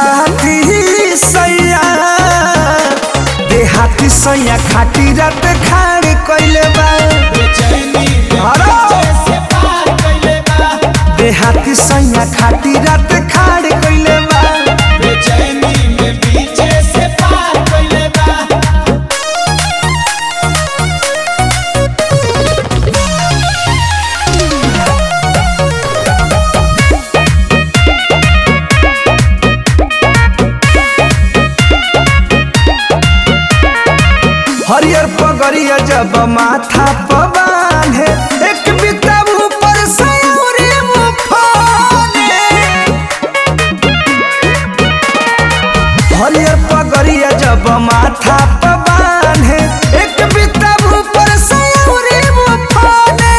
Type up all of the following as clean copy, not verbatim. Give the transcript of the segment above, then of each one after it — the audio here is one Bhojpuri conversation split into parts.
देहाती सैया खाटी रात खाड़ कइले बा। देहाती सैया खाटी रात खाड़ कइले बा। हरियर पगड़िया जब माथा पर बांधे एक बिता ऊपर से उरे मुफाने। हरियर पगड़िया जब माथा पर बांधे एक बिता ऊपर से उरे मुफाने।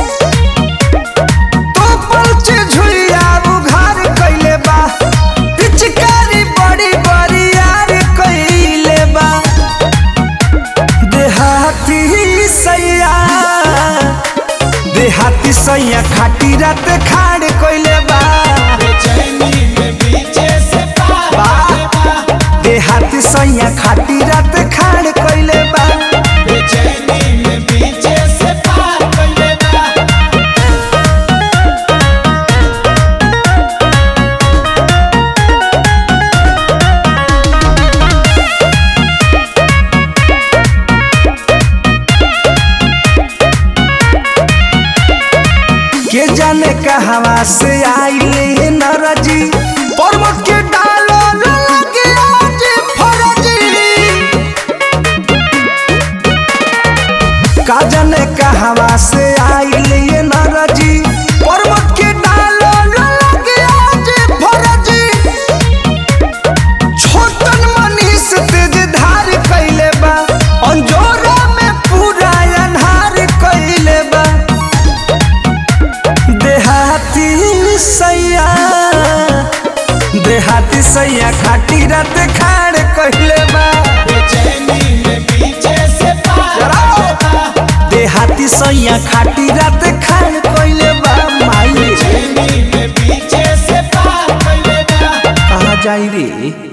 तो पलचे झुलिया उघार कइले बा। पिचकारी बड़ी बड़ी यार कइले बा। देहाती सैया खाटी रात खाड़ कइले बा। देहाती सैया खाटी रात खाड़ कइले बा। के जाने कहवा से आइले नरजी पर्वत के डालो लगे आज फरजी। का जाने कहवा से आइले नरजी पर्वत के डालो लगे आज फरजी। छोटन मनीष तेज धार कइले बा। अंजोरा में पूरा अन्हार कइले बा। देहाती सैया खाटी रात खाड़ कइले बा। देहाती सैया खाटी रात खाड़ कइले बा। माई कहाँ जाई रे।